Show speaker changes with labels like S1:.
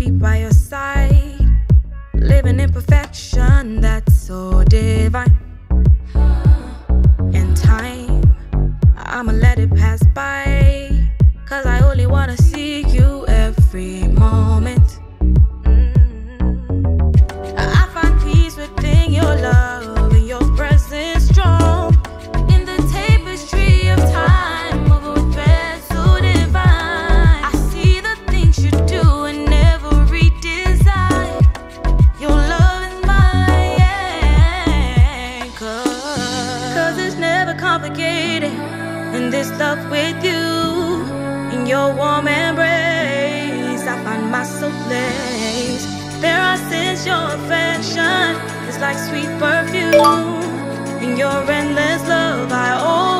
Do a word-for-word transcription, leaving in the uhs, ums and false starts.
S1: be by your side, living in perfection that's so divine. In time, I'ma let it pass by, 'cause I only wanna see you every moment. Mm-hmm. I find peace within your love and your presence strong. In the tapestry of time of a thread so divine, I see the things you do and every desire. Your love is my anchor, 'cause it's never complicated. In this love with you, in your warm embrace, I find my solace. There I sense your affection, it's like sweet perfume. In your endless love, I always